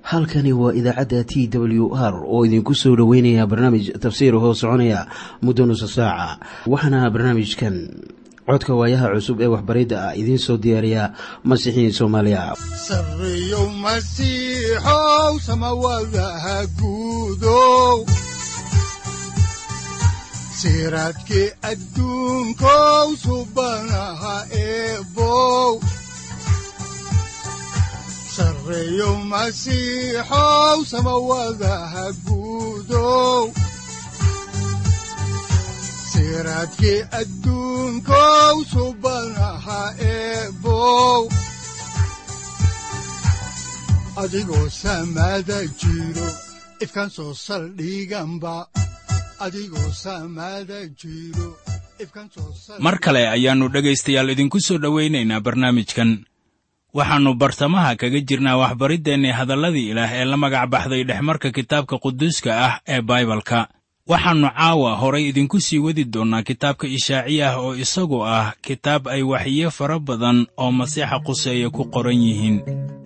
halkani waa idaacadda TWR oo idinku soo dhoweynaya barnaamij tafsiir hoo soconaya muddo nusu saaca. Waxaana barnaamijkan codka waayaha cusub ee waxbaridda ah idiin soo diyaariya Masiixiin Soomaaliya. Sareeyo Masiixow samawadaha guudow siraadkii adduunkow subanaha eebow Sareeyo Masiixow samawadaha guudow siraadkii adduunkow subanaha eebow adigoo samada jiro ifkan soo saldhiganba mar kale ayaannu dhegaystayaal idinku soo dhowaynaynaa barnaamijkan. waxaannu bartamaha kaga jirnaa waxbariddeenni hadalladii ilaah ee la magac baxday dhexmarka kitaabka quduuska ah ee baibalka. waxaannu caawa horay idinku sii wadi doonnaa kitaabka Ishaaciyah oo isagu ah kitaab ay waxyiyo fara badan oo Masiixa quseeya ku qoran yihiin.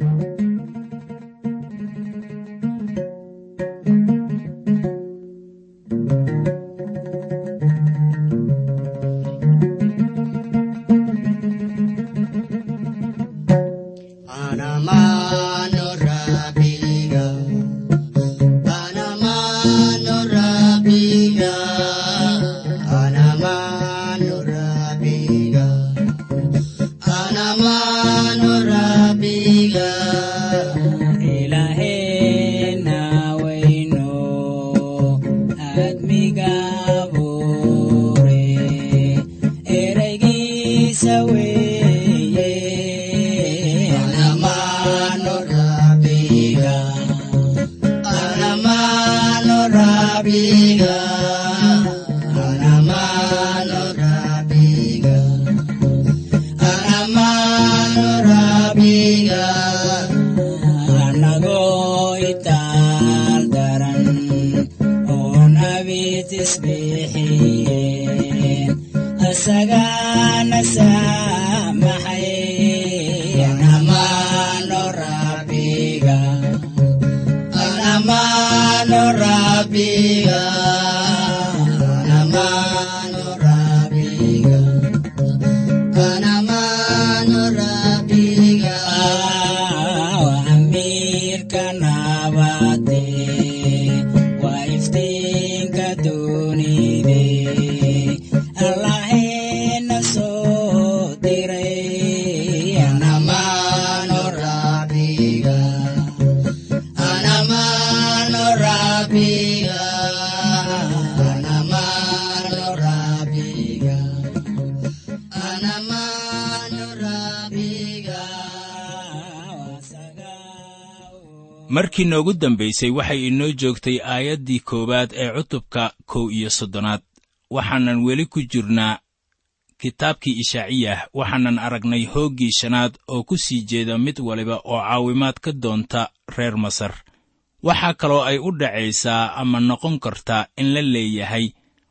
markii noogu dambaysay waxay inoo joogtay aayaddii 1 ee cutubka 11. waxaanan weli ku jirnaa kitaabkii Ishaaciyah. waxaanan aragnay hooggii 5 oo ku sii jeeda mid waliba oo caawimaad ka doonta reer Masar. waxaa kaloo ay u dhacaysaa ama noqon kartaa in la leeyahay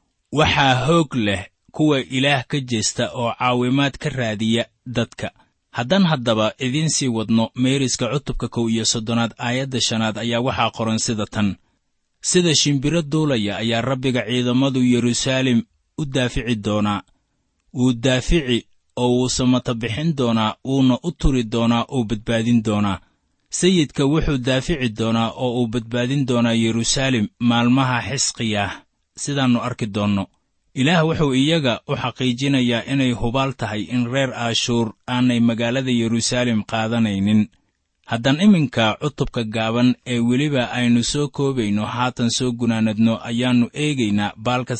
waxaa hoog leh kuwa ilaah ka jeesta oo caawimaad ka raadiya dadka. haddaan haddaba idiin sii wadno meeriska cutubka 11 aayadda 5 ayaa waxaa qoran sida tan: sida shimbiro duulaya ayaa Rabbiga ciidamadu Yeruusaalem u daafici doonaa. wuu daafici oo wuu samata bixin doonaa, wuuna u turi doonaa oo badbaadin doonaa. sayidka wuxuu daafici doonaa oo uu badbaadin doonaa Yeruusaalem maalmaha Xisqiyah, sidaannu arki doonno. ilaah wuxuu iyaga u xaqiijinayaa inay hubaal tahay in reer Aashuur aanay magaalada Yeruusaalem qaadanaynin. haddaan iminka cutubka gaaban ee weliba aynu soo koobayno haatan soo gunaanadno ayaannu eegaynaa baalka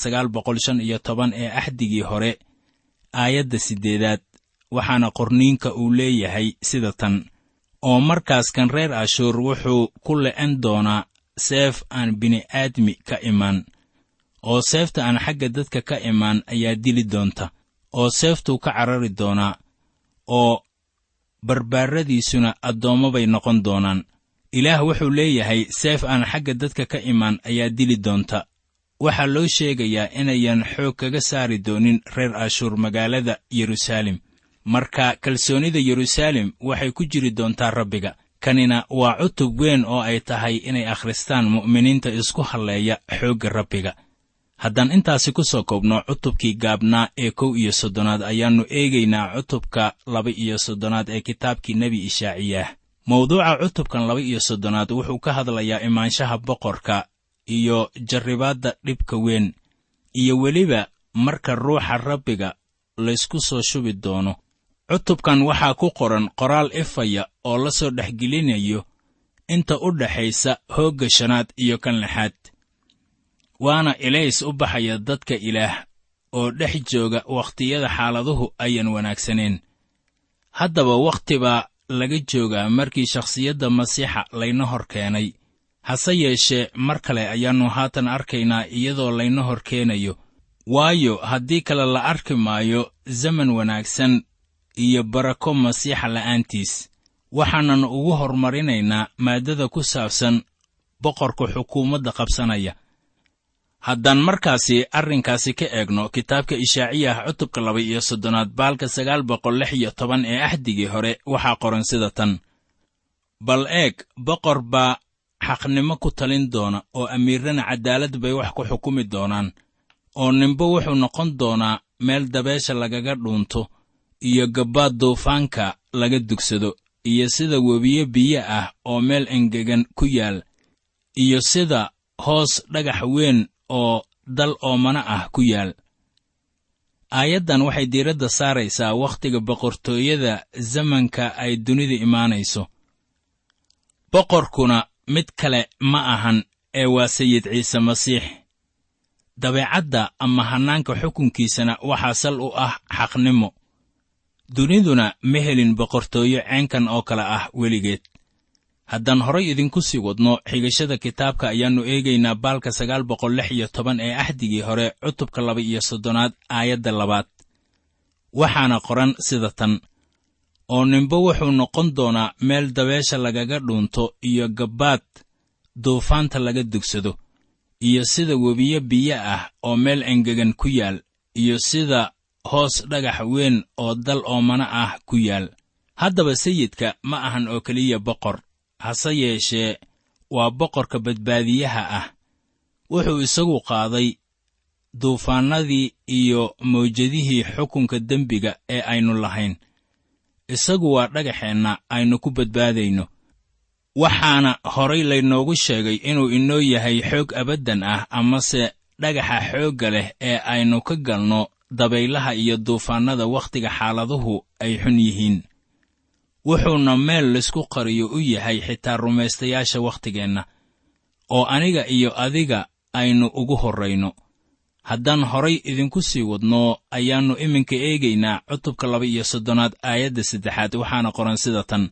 915 ee axdigii hore aayadda 8. waxaana qorniinka uu leeyahay sida tan: oo markaas kan reer Aashuur wuxuu ku le'en doonaa seef aan bini'aadmi ka imaan, oo seefta aan xagga dadka ka imaan ayaa dili doonta, oo seeftuu ka carari doonaa, oo barbaaradiisuna addoommo bay noqon doonaan. ilaah wuxuu leeyahay seef aan xagga dadka ka imaan ayaa dili doonta. waxaa loo sheegayaa inayan xoog kaga saari doonin reer Aashuur magaalada Yeruusaalem. marka kalsoonida Yeruusaalem waxay ku jiri doontaa Rabbiga. kanina waa cutub weyn oo ay tahay inay akhristaan mu'miniinta isku halleeya xoogga rabbiga. haddaan intaasi ku soo koobno cutubkii gaabnaa ee 31 ayaannu eegaynaa cutubka 32 ee kitaabkii nebi Ishaaciyah. mawduuca cutubkan 32 wuxuu ka hadlayaa imaanshaha boqorka iyo jarribaadda dhibka weyn, iyo weliba marka ruuxa rabbiga laysku soo shubi doono. cutubkan waxaa ku qoran qoraal ifaya oo la soo dhexgelinayo inta u dhaxaysa hoogga 5 iyo kan 6, waana ilays u baxaya dadka Ilaah oo dhex jooga wakhtiyada xaaladuhu ayan wanaagsaneen. haddaba wakhti baa laga joogaa markii shakhsiyadda masiixa layna hor keenay. hase yeeshee mar kale ayaannu haatan arkaynaa iyadoo layna hor keenayo, waayo haddii kale la arki maayo zaman wanaagsan iyo barako masiixa la'aantiis. waxaanan ugu hormarinaynaa maaddada ku saabsan boqorka xukuumadda qabsanaya. haddaan markaasi arrinkaasi ka eegno kitaabka Ishaaciyah cutubka 32 baalka 916 ee ahdigii hore, waxaa qoran sida tan: bal eeg, boqor baa xaqnimo ku talin doona, oo amiirrana cadaalad bay wax ku xukumi doonaan, oo ninba wuxuu noqon doonaa meel dabeesha lagaga dhuunto iyo gabbaad duufaanka laga dugsado, iyo sida webiyo biyo ah oo meel engegan ku yaal, iyo sida hoos dhagax weyn oo dal oomana ah ku yaal. aayaddan waxay diiradda saaraysaa wakhtiga boqortooyada zamanka ay dunida imaanayso. boqorkuna mid kale ma ahan ee waa sayid ciise masiix. dabeecadda ama hannaanka xukunkiisana waxaa sal u ah xaqnimo. duniduna ma helin boqortooyo ceenkan oo kale ah weligeed. haddaan horay idinku sii wadno xigashada kitaabka ayaannu eegaynaa baalka 916 ee ahdigii hore cutubka 32 aayadda 2. waxaana qoran sida tan: oo ninba wuxuu noqon doonaa meel dabeesha lagaga dhuunto iyo gabbaad duufaanta laga dugsado, iyo sida webiyo biyo ah oo meel engegan ku yaal, iyo sida hoos dhagax weyn oo dal oomana ah ku yaal. haddaba sayidka ma ahan oo keliya boqor, hase yeeshee waa boqorka badbaadiyaha ah. wuxuu isagu qaaday duufaannadii iyo mawjadihii xukunka dembiga ee aynu lahayn. isagu waa dhagaxeenna aynu ku badbaadayno. waxaana horay laynoogu sheegay inuu inoo yahay xoog abaddan ah, amase dhagaxa xoogga leh ee aynu ka galno dabaylaha iyo duufaannada wakhtiga xaaladuhu ay xun yihiin. wuxuuna meel laysku qariyo u yahay xitaa rumaystayaasha wakhtigeenna, oo aniga iyo adiga aynu ugu horrayno. haddaan horay idinku sii wadno ayaannu iminka eegaynaa cutubka 32 aayadda 3, waxaana qoran sida tan: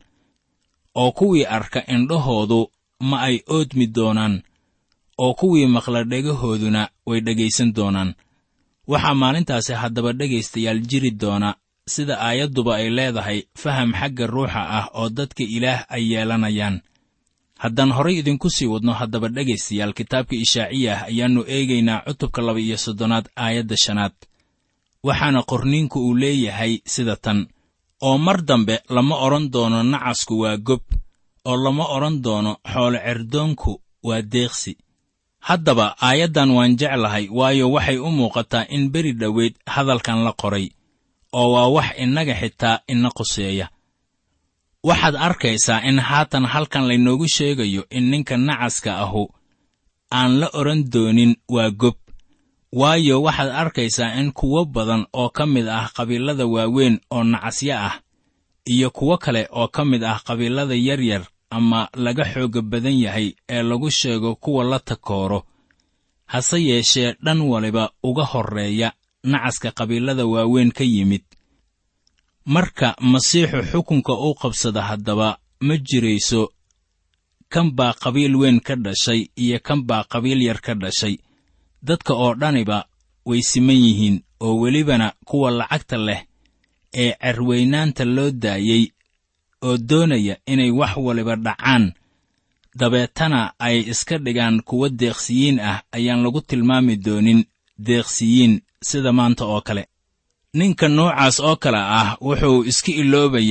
oo kuwii arka indhahoodu ma ay oodmi doonaan, oo kuwii maqla dhegahooduna way dhegaysan doonaan. waxaa maalintaasi haddaba dhegaystayaal jiri doona, sida aayadduba ay leedahay, faham xagga ruuxa ah oo dadka Ilaah ay yeelanayaan. haddaan horay idinku sii wadno haddaba dhegaystayaal kitaabka Ishaaciyah ayaannu eegaynaa cutubka 32 aayadda 5. waxaana qorniinku uu leeyahay sida tan: oo mar dambe lama odhan doono nacasku waa gob, oo lama odhan doono xoolo cerdoonku waa deeqsi. haddaba aayaddan waan jeclahay, waayo waxay u muuqataa in beri dhoweyd hadalkan la qoray, oo waa wax innaga xitaa ina quseeya. waxaad arkaysaa in haatan halkan laynoogu sheegayo in ninka nacaska ahu aan la odhan doonin waa gob, waayo waxaad arkaysaa in kuwo badan oo ka mid ah qabiilada waaweyn oo nacasyo ah, iyo kuwo kale oo ka mid ah qabiilada yaryar ama laga xooga badan yahay ee lagu sheego kuwa la takooro, hase yeeshee dhan waliba uga horreeya nacaska qabiilada waaweyn ka yimid. marka masiixu xukunka uu qabsada haddaba ma jirayso kan baa qabiil weyn ka dhashay iyo kan baa qabiil yar ka dhashay. dadka oo dhaniba way siman yihiin, oo welibana kuwa lacagta leh ee cerweynaanta loo daayey oo doonaya inay wax waliba dhacaan, dabeetana ay iska dhigaan kuwa deeqsiyiin ah, ayaan lagu tilmaami doonin deeqsiyiin sida maanta oo kale. ninka noocaas oo kale ah wuxuu iska iloobayaa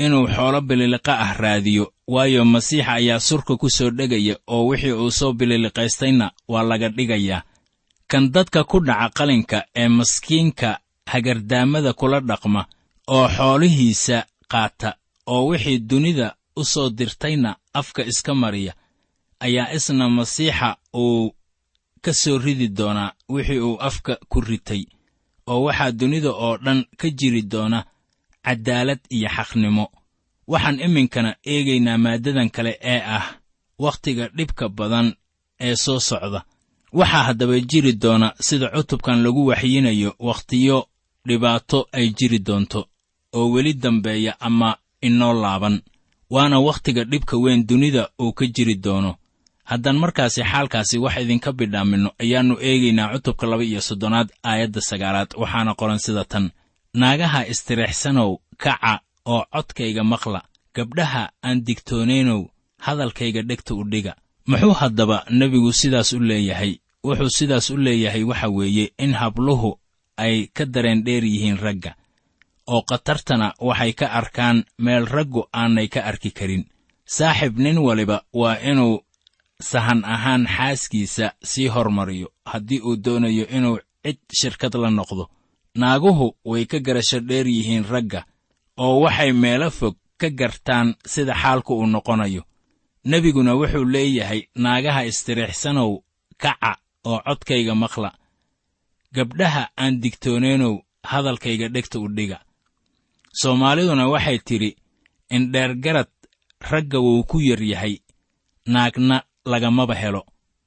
inuu xoolo bililiqa ah raadiyo, waayo masiixa ayaa surka ku soo dhegaya oo wixii uu soo bililiqaystayna waa laga dhigayaa. kan dadka ku dhaca qalinka ee maskiinka hagardaamada kula dhaqma oo xoolihiisa qaata oo wixii dunida u soo dirtayna afka iska mariya, ayaa isna masiixa uu ka soo ridi doonaa wixii uu afka ku ritay, oo waxaa dunida oo dhan ka jiri doona caddaalad iyo xaqnimo. waxaan iminkana eegaynaa maaddadan kale ee ah wakhtiga dhibka badan ee soo socda. waxaa haddaba jiri doona sida cutubkan lagu waxyinayo wakhtiyo dhibaato ay jiri doonto oo weli dambeeya ama inoo laaban, waana wakhtiga dhibka weyn dunida uu ka jiri doono. haddaan markaasi xaalkaasi wax idinka bidhaaminno ayaannu eegaynaa cutubka 22 aayadda 9, waxaana qoran sida tan: naagaha istiriixsanow kaca oo codkayga maqla, gabdhaha aan digtoonaynow hadalkayga dhegta u dhiga. muxuu haddaba nebigu sidaas u leeyahay? wuxuu sidaas u leeyahay waxa weeye in habluhu ay ka dareen dheer yihiin ragga, oo khatartana waxay ka arkaan meel raggu aanay ka arki karin. saaxiib nin waliba waa inuu sahan ahaan xaaskiisa sii hormariyo haddii uu doonayo inuu cid shirkad la noqdo. naaguhu way ka garasho dheer yihiin ragga, oo waxay meelo fog ka gartaan sida xaalku uu noqonayo. nebiguna wuxuu leeyahay, naagaha istiriixsanow kaca oo codkayga maqla, gabdhaha aan digtoonaynow hadalkayga dhegta u dhiga. soomaaliduna waxay tidhi, indheergarad ragga wuu ku yar yahay, naagna lagamaba helo.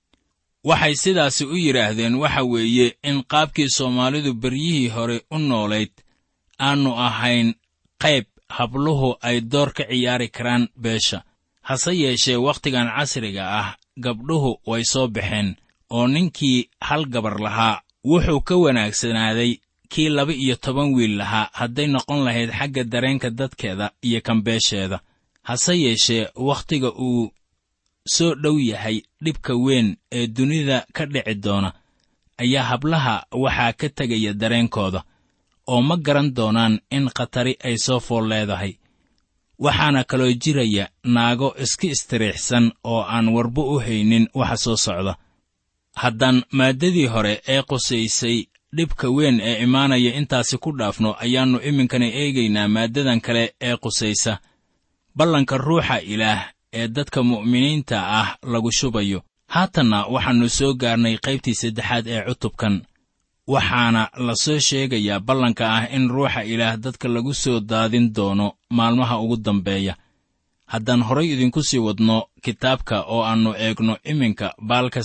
waxay sidaasi u yidhaahdeen waxa weeye in qaabkii soomaalidu beryihii hore u noolayd aannu ahayn qayb habluhu ay door ka ciyaari karaan beesha. hase yeeshee wakhtigan casriga ah gabdhuhu way soo baxeen, oo ninkii hal gabar lahaa wuxuu ka wanaagsanaaday kii 12 wiil lahaa hadday noqon lahayd xagga dareenka dadkeeda iyo kan beesheeda. hase yeeshee wakhtiga uu soo dhow yahay dhibka weyn ee dunida ka dhici doona ayaa hablaha waxaa ka tegaya dareenkooda, oo ma garan doonaan in khatari ay soo fool leedahay. waxaana kaloo jiraya naago iska istiriixsan oo aan warba u haynin waxa soo socda. haddaan maaddadii hore ee qusaysay dhibka weyn ee imaanaya intaasi ku dhaafno, ayaannu iminkana eegaynaa maaddadan kale ee qusaysa ballanka ruuxa ilaah ee dadka mu'miniinta ah lagu shubayo. haatanna waxaannu soo gaarnay qaybtii 3 ee cutubkan, waxaana la soo sheegayaa ballanka ah in ruuxa ilaah dadka lagu soo daadin doono maalmaha ugu dambeeya. haddaan horay idinku sii wadno kitaabka oo aannu eegno iminka baalka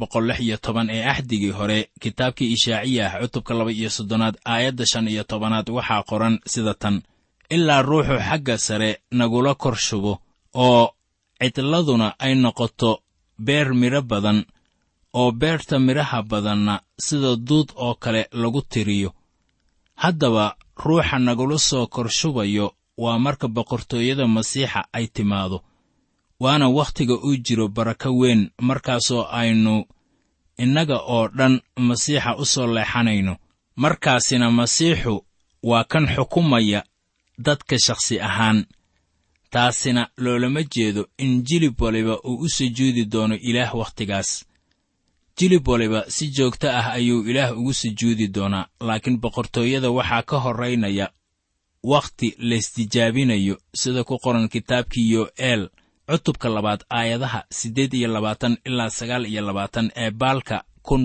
916 ee axdigii hore, kitaabkii ishaaciyah cutubka 22 aayadda 15 waxaa qoran sida tan: ilaa ruuxu xagga sare nagula kor shubo, oo cidladuna ay noqoto beer midho badan, oo beerta midhaha badanna sida duud oo kale lagu tiriyo. haddaba ruuxa nagula soo kor shubayo waa marka boqortooyada masiixa ay timaado, waana wakhtiga uu jiro barako weyn, markaasoo aynu innaga oo dhan masiixa u soo leexanayno. markaasina masiixu waa kan xukumaya dadka shakhsi ahaan. taasina loolama jeedo in jilib waliba uu u sujuudi doono ilaah wakhtigaas. jilib waliba si joogto ah ayuu ilaah ugu sujuudi doonaa, laakiin boqortooyada waxaa ka horraynaya wakhti laystijaabinayo, sida ku qoran kitaabkii yo'eel cutubka 2 aayadaha 8 ilaa 9 ee baalka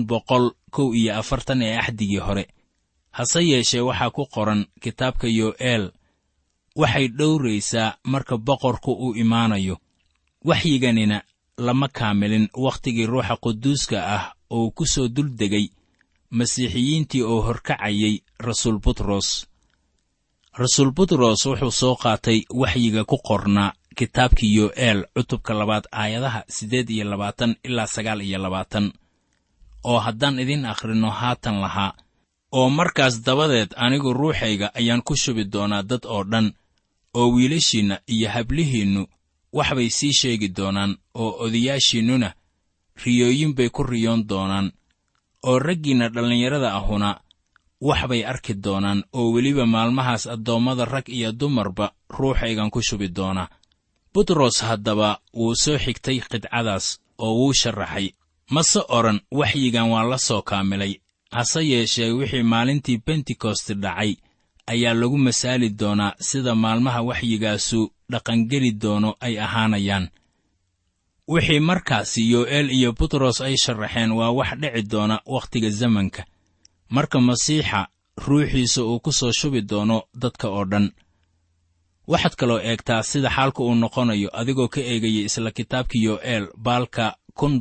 1141 ee axdigii hore. hase yeeshee waxaa ku qoran kitaabka yo'eel waxay dhowraysaa marka boqorku uu imaanayo. waxyiganina lama kaamilin wakhtigii ruuxa quduuska ah oo ku soo duldegay masiixiyiintii oo horkacayay rasuul butros. rasuul butros wuxuu soo qaatay waxyiga ku qornaa kitaabkii yo'eel cutubka 2 aayadaha 8 ilaa 9, oo haddaan idin akhrinno haatan lahaa: oo markaas dabadeed anigu ruuxayga ayaan ku shubi doonaa dad oo dhan, oo wiilashiinna iyo hablihiinnu waxbay sii sheegi doonaan, oo odayaashiinnuna riyooyin bay ku riyoon doonaan, oo raggiinna dhallinyarada ahuna wax bay arki doonaan, oo weliba maalmahaas addoommada rag iyo dumarba ruuxaygan ku shubi doona. butros haddaba wuu soo xigtay qidcadaas oo wuu sharaxay. mase odhan waxyigan waa la soo kaamilay, hase yeeshee wixii maalintii bentekoste dhacay ayaa lagu masaali doonaa sida maalmaha waxyigaasu dhaqangeli doono ay ahaanayaan. wixii markaasi yo'eel iyo butros ay sharaxeen waa wax dhici doona wakhtiga zamanka, marka masiixa ruuxiisa uu ku soo shubi doono dadka oo dhan. waxaad kaloo eegtaa sida xaalku uu noqonayo adigoo ka eegaya isla kitaabkii yo'eel baalka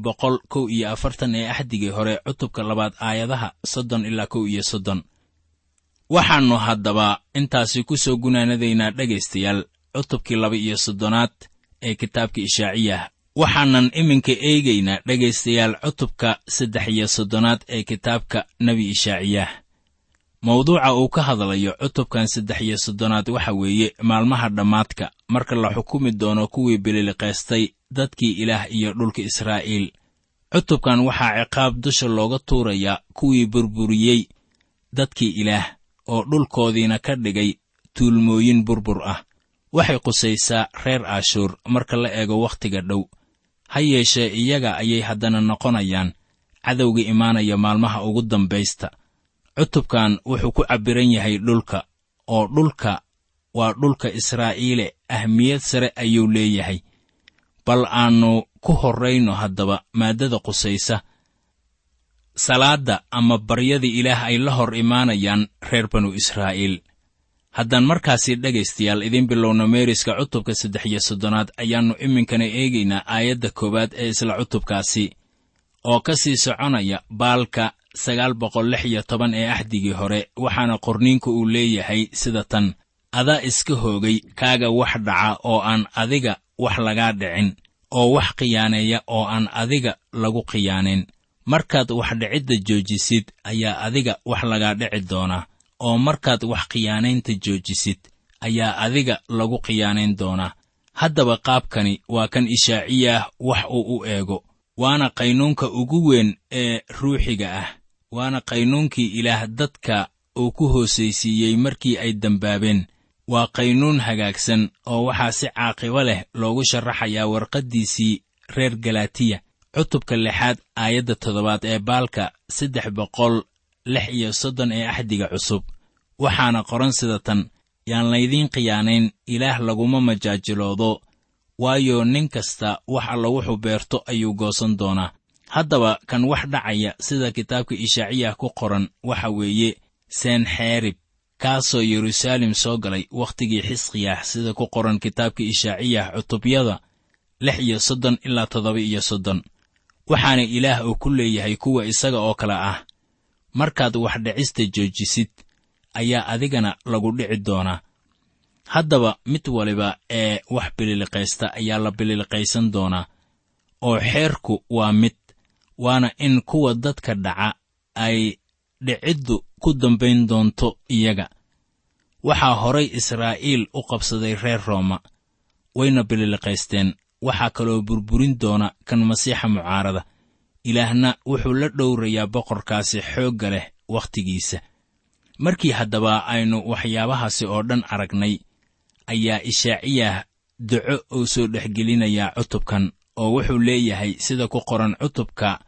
141 ee axdigii hore cutubka 2 aayadaha 30 ilaa 31. waxaannu haddaba intaasi ku soo gunaanadaynaa dhegaystayaal cutubkii 32 ee kitaabka ishaaciyah. waxaanan iminka eegaynaa dhegaystayaal cutubka 33 ee kitaabka nebi ishaaciyah. mawduuca uu ka hadlayo cutubkan 33 waxa weeye maalmaha dhammaadka, marka la xukumi doono kuwii bililiqaystay dadkii ilaah iyo dhulka Israa'iil. cutubkan waxaa ciqaab dusha looga tuurayaa kuwii burburiyey dadkii ilaah oo dhulkoodiina ka dhigay tuulmooyin burbur ah. waxay qusaysaa reer Ashuur marka la eego wakhtiga dhow. ha yeeshee iyaga ayay haddana noqonayaan cadowga imaanaya maalmaha ugu dambaysta. cutubkan wuxuu ku cabbiran yahay dhulka, oo dhulka waa dhulka Israa'iile, ahmiyad sare ayuu leeyahay. bal aannu ku horrayno haddaba maaddada qusaysa salaadda ama baryada ilaah ay la hor imaanayaan reer banu Israa'iil. haddaan markaasi dhegaystayaal idiin bilowno meeriska cutubka 33 ayaannu iminkana eegaynaa aayadda 1 ee isla cutubkaasi, oo ka sii soconaya baalka 916 ee axdigii hore. waxaana qorniinku uu leeyahay sida tan: adaa iska hoogay kaaga wax dhaca oo aan adiga wax lagaa dhicin, oo wax khiyaaneeya oo aan adiga lagu khiyaanayn. markaad wax dhicidda joojisid ayaa adiga wax lagaa dhici doonaa, oo markaad wax khiyaanaynta joojisid ayaa adiga lagu khiyaanayn doonaa. haddaba qaabkani waa kan ishaaciyah wax uu u eego, waana qaynuunka ugu weyn ee ruuxiga ah, waana qaynuunkii ilaah dadka uu ku hoosaysiiyey markii ay dembaabeen. waa qaynuun hagaagsan oo waxaa si caaqibo leh loogu sharaxayaa warqaddiisii reer galatiya cutubka 6 aayadda 7 ee baalka 336 ee axdiga cusub. waxaana qoran sida tan: yaan laydiin khiyaanayn, ilaah laguma majaajiloodo, waayo nin kasta wax alla wuxuu beerto ayuu goosan doonaa. haddaba kan wax dhacaya sida kitaabka ishaaciyah ku qoran waxa weeye senxerib, kaasoo yeruusaalem soo galay wakhtigii xisqiyah, sida ku qoran kitaabka ishaaciyah cutubyada 36 ilaa 37. waxaana ilaah uu ku leeyahay kuwa isaga oo kale ah: markaad wax dhicista joojisid ayaa adigana lagu dhici doonaa. haddaba mid waliba ee wax bililiqaysta ayaa la bililiqaysan doonaa, oo xeerku waa mid, waana in kuwa dadka dhaca ay dhiciddu ku dambayn doonto iyaga. waxaa horay Israa'iil u qabsaday reer Rooma, wayna bililiqaysteen. waxaa kaloo burburin doona kan masiixa mucaarada. ilaahna wuxuu la dhowrayaa boqorkaasi xoogga leh wakhtigiisa. markii haddaba aynu waxyaabahaasi oo dhan aragnay, ayaa ishaaciyah duco uu soo dhexgelinayaa cutubkan, oo wuxuu leeyahay sida ku qoran cutubka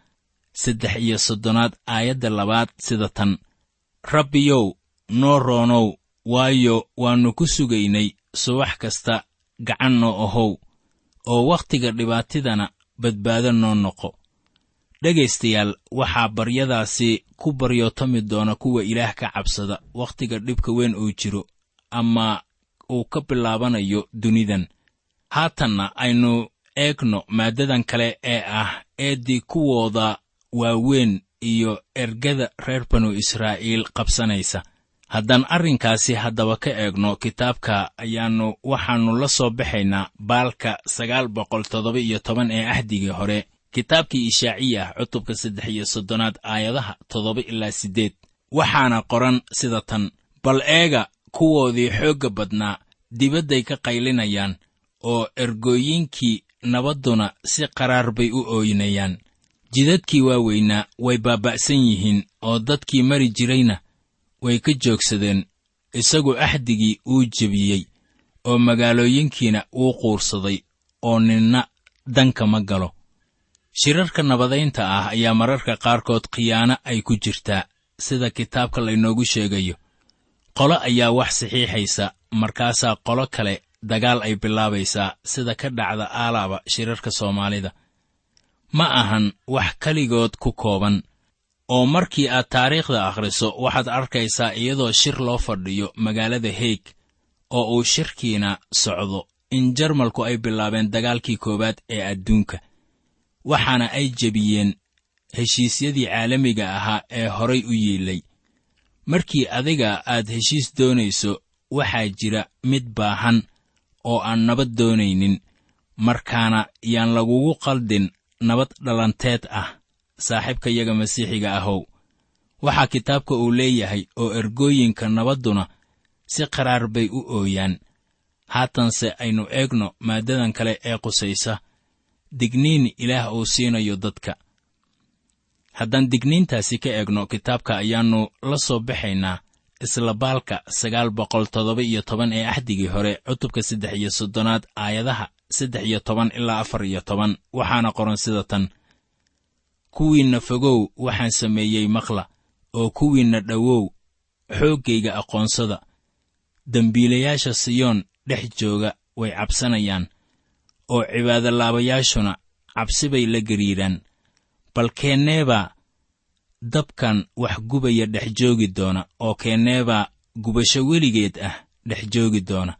33 aayadda 2 sida tan: rabbiyow noo roonow, waayo waannu ku sugaynay subax kasta gacan noo ahow, oo wakhtiga dhibaatidana badbaado noo noqo. dhegaystayaal, waxaa baryadaasi ku baryootomi doona kuwa ilaah ka cabsada wakhtiga dhibka weyn uu jiro ama uu ka bilaabanayo dunidan. haatanna aynu eegno maaddadan kale ee ah eeddii kuwooda waaweyn iyo ergada reer banu Israa'iil qabsanaysa. haddaan arrinkaasi haddaba ka eegno kitaabka waxaannu la soo baxaynaa baalka 917 ee axdigii hore, kitaabkii ishaaciyah cutubka 33 aayadaha 7 ilaa 8. waxaana qoran sida tan: bal eega, kuwoodii xoogga badnaa dibadday ka qaylinayaan, oo ergooyinkii nabadduna si qaraar bay u ooynayaan. jidadkii waaweynaa way baaba'san yihiin, oo dadkii mari jirayna way ka joogsadeen, isagu axdigii uu jebiyey, oo magaalooyinkiina wuu quursaday, oo ninna danka ma galo. shirarka nabadaynta ah ayaa mararka qaarkood khiyaano ay ku jirtaa, sida kitaabka laynoogu sheegayo. qolo ayaa wax saxiixaysa, markaasaa qolo kale dagaal ay bilaabaysaa, sida ka dhacda aalaaba shirarka Soomaalida. ma ahan wax keligood ku kooban, oo markii aad taariikhda akhriso waxaad arkaysaa iyadoo shir loo fadhiyo magaalada Hague, oo uu shirkiina socdo, in Jarmalku ay bilaabeen dagaalkii koowaad ee adduunka, waxaana ay jebiyeen heshiisyadii caalamiga ahaa ee horay u yiilay. markii adiga aad heshiis doonayso, waxaa jira mid baahan oo aan nabad doonaynin, markaana yaan lagugu qaldin nabad dhalanteed ah. saaxiibkayaga masiixiga ahow, waxaa kitaabka uu leeyahay, oo ergooyinka nabadduna si qaraar bay u ooyaan. haatanse aynu eegno maaddadan kale ee qusaysa digniin Ilaah uu siinayo dadka. haddaan digniintaasi ka eegno kitaabka, ayaannu la soo baxaynaa isla baalka 917 ee axdigii hore, cutubka 13 aayadaha 13 ilaa 14. waxaana qoran sida tan: kuwiinna fogow waxaan sameeyey maqla, oo kuwiinna dhowow xooggayga aqoonsada. dembiilayaasha Siyoon dhex jooga way cabsanayaan, oo cibaadolaabayaashuna cabsi bay la gariiraan. bal keenneebaa dabkan wax gubaya dhex joogi doona, oo keenneebaa gubasho weligeed ah dhex joogi doona.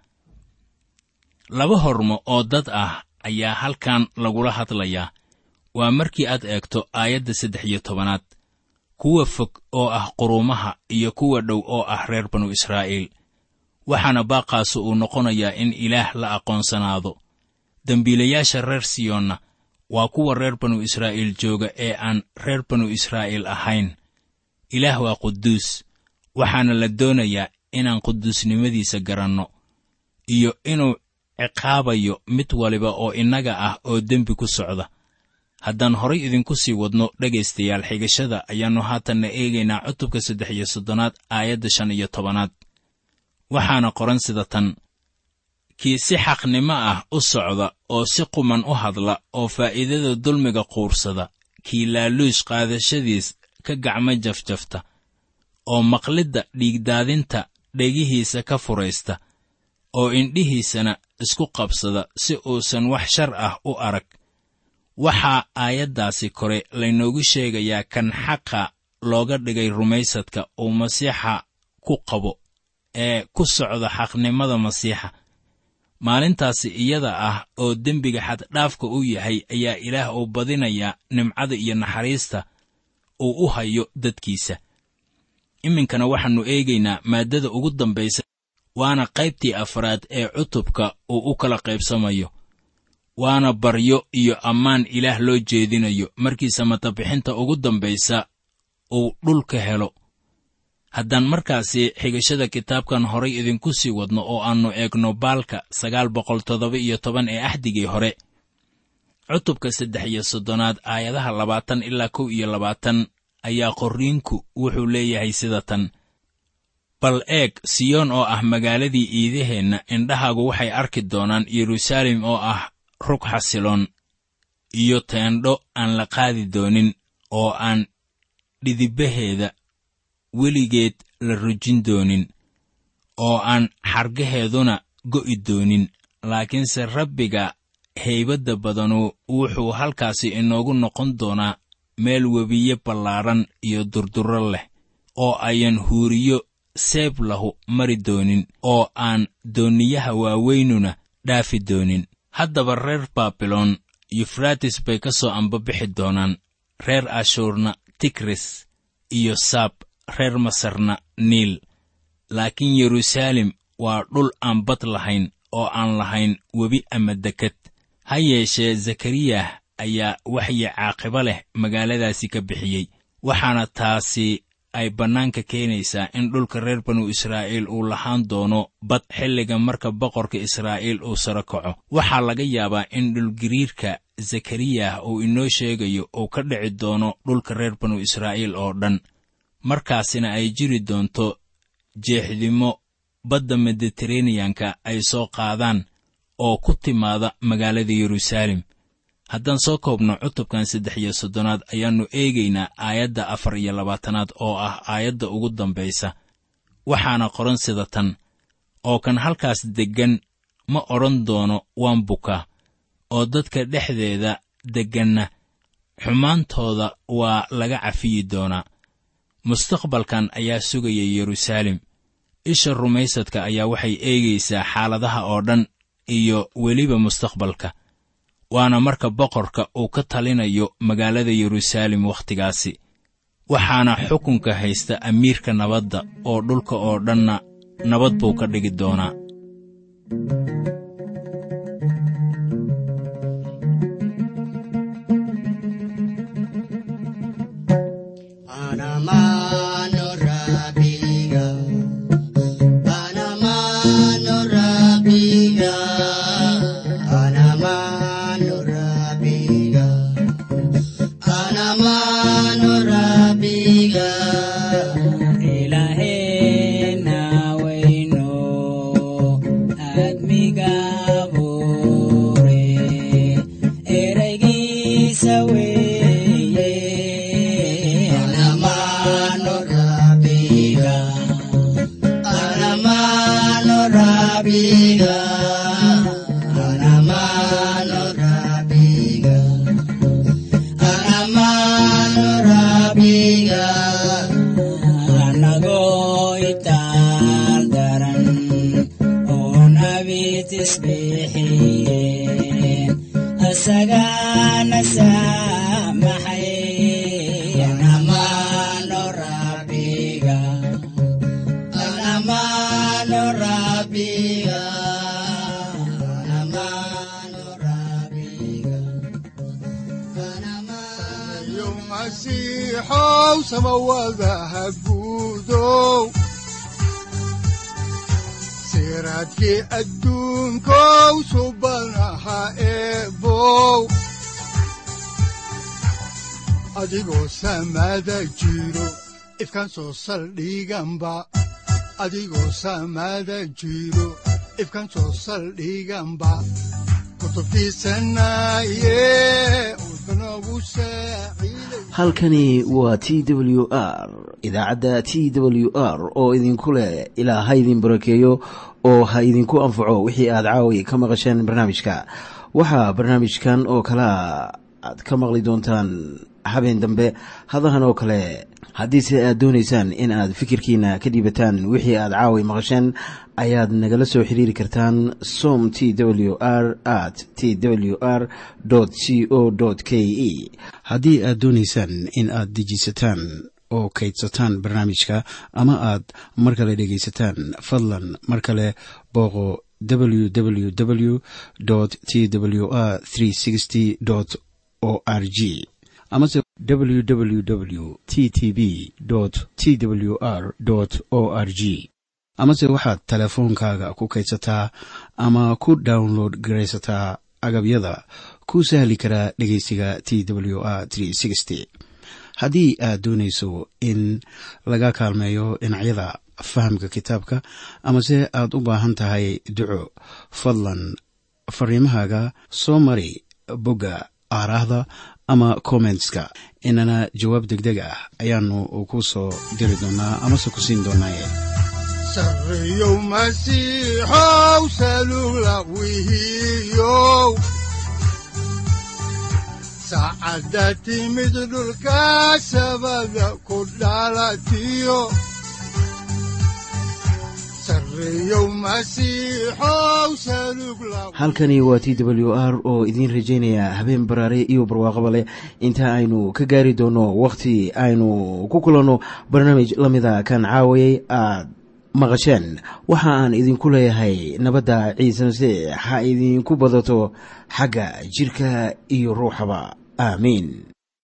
laba hormo oo dad ah ayaa halkan lagula hadlayaa. waa markii aad eegto aayadda 13, kuwa fog oo ah quruumaha iyo kuwa dhow oo ah reer banu Israa'iil. waxaana baaqaasu uu noqonayaa in Ilaah la aqoonsanaado. dembiilayaasha reer Siyoonna waa kuwa reer banu Israa'iil jooga ee aan reer banu Israa'iil ahayn. Ilaah waa quduus, waxaana la doonayaa inaan quduusnimadiisa garanno, iyo inuu ciqaabayo mid waliba oo innaga ah oo dembi ku socda. haddaan horay idinku sii wadno dhegaystayaal, xigashada ayaannu haatanna eegaynaa cutubka 13 aayadda 15. waxaana qoran sida tan: kii si xaqnimo ah u socda oo si quman u hadla oo faa'iidada dulmiga quursada, kii laaluush qaadashadiis ka gacmo jafjafta, oo maqlidda dhiigdaadinta dhegihiisa ka furaysta, oo indhihiisana isku qabsada si uusan wax shar ah u arag. waxaa aayaddaasi kore laynoogu sheegayaa kan xaqa looga dhigay rumaysadka uu Masiixa ku qabo, ee ku socda xaqnimada Masiixa. maalintaasi iyada ah oo dembiga xaddhaafka u yahay, ayaa Ilaah uu badinayaa nimcada iyo naxariista uu u hayo dadkiisa. iminkana waxaannu eegaynaa maaddada ugu dambaysa, waana qaybtii afraad ee cutubka uu u kala qaybsamayo. waana baryo iyo ammaan Ilaah loo jeedinayo markii samatabixinta ugu dambaysa uu dhulka helo. haddaan markaasi xigashada kitaabkan horay idinku sii wadno oo aannu eegno baalka 917 ee axdigii hore, cutubka 13 aayadaha 20 ilaa 21, ayaa qorriinku wuxuu leeyahay sida tan: bal eeg, Siyoon oo ah magaaladii iidaheenna, indhahaagu waxay arki doonaan Yeruusaalem oo ah rug xasiloon, iyo teendho aan la qaadi doonin, oo aan dhidibbaheeda weligeed la rujin doonin, oo aan xargaheeduna go'i doonin. laakiinse Rabbiga haybadda badanu wuxuu halkaasi inoogu noqon doonaa meel webiye ballaaran iyo durdurro leh, oo ayan huuriyo seeb lahu mari doonin, oo aan dooniyaha waaweynuna dhaafi doonin. haddaba reer Baabiloon Yufraatis bay ka soo ambabixi doonaan, reer Ashuurna Tigris iyo Saab, reer Masarna Niil. laakiin Yeruusaalem waa dhul aan bad lahayn, oo aan lahayn webi ama deked. ha yeeshee Zakariyah ayaa waxyi caaqibo leh magaaladaasi ka bixiyey, waxaana taasi ay bannaanka keenaysaa in dhulka reer banu Israa'iil uu lahaan doono bad xilliga marka boqorka Israa'iil uu saro kaco. waxaa laga yaabaa in dhulgiriirka Zakariyah uu inoo sheegayo uu ka dhici doono dhulka reer banu Israa'iil oo dhan, markaasina ay jiri doonto jeexdimo badda mediteraneyanka ay soo qaadaan oo ku timaada magaalada yeruusaalem. haddaan soo koobno cutubkan 13 ayaannu eegaynaa aayadda 24 oo ah aayadda ugu dambaysa. waxaana qoran sida tan: oo kan halkaas deggan ma odhan doono waan bukaa, oo dadka dhexdeeda degganna xumaantooda waa laga cafiyi doonaa. mustaqbalkan ayaa sugaya yeruusaalem. isha rumaysadka ayaa waxay eegaysaa xaaladaha oo dhan iyo weliba mustaqbalka. waana marka boqorka uu ka talinayo magaalada yeruusaalem wakhtigaasi. waxaana xukunka haysta amiirka nabadda, oo dhulka oo dhanna nabad buu ka dhigi doonaa. masiixow samawadaha guudow siraadkii adduunkow subanaha eebow adigoo samada jiro ifkan soo saldhiganba adigoo samada jiro ifkan soo saldhiganba halkani waa TWR, idaacadda TWR oo idinku leh ilaa ha idin barakeeyo oo ha idinku anfaco wixii aad caawi ka maqasheen barnaamijka. waxaa barnaamijkan oo kala aad ka maqli doontaan habeen dambe hadahan oo kale. haddiise aad doonaysaan in aad fikirkiina ka dhiibataan wixii aad caawi maqasheen, ayaad nagala soo xiriiri kartaan som twr@twr.co.ke. haddii aad doonaysaan in aad dejisataan oo kaydsataan barnaamijka ama aad mar kale dhegaysataan, fadlan mar kale booqo www.twr360.org amase www.ttb.twr.org amase waxaad teleefoonkaaga ku kaydsataa ama ku download garaysataa agabyada ku sahli karaa dhegeysiga TWR 360. haddii aad doonayso in laga kaalmeeyo dhinacyada fahamka kitaabka amase aad u baahan tahay duco, fadlan fariimahaaga soo mari bogga aaraahda ama commentska, inana jawaab degdeg ah ayaanu ku soo diri doonaa amase ku siin doonaaye. sarreeyow masiixow salugla wihiyow saacadda timid dhulka sabada ku dhalatiyo halkani waa TWR oo idiin rajaynaya habeen baraare iyo barwaaqaba leh, inta aynu ka gaari doono wakhti aynu ku kulanno barnaamij la mida kan caawayay aad maqasheen. waxa aan idinku leeyahay nabadda ciise masiix ha idinku badato xagga jirka iyo ruuxaba. aamiin.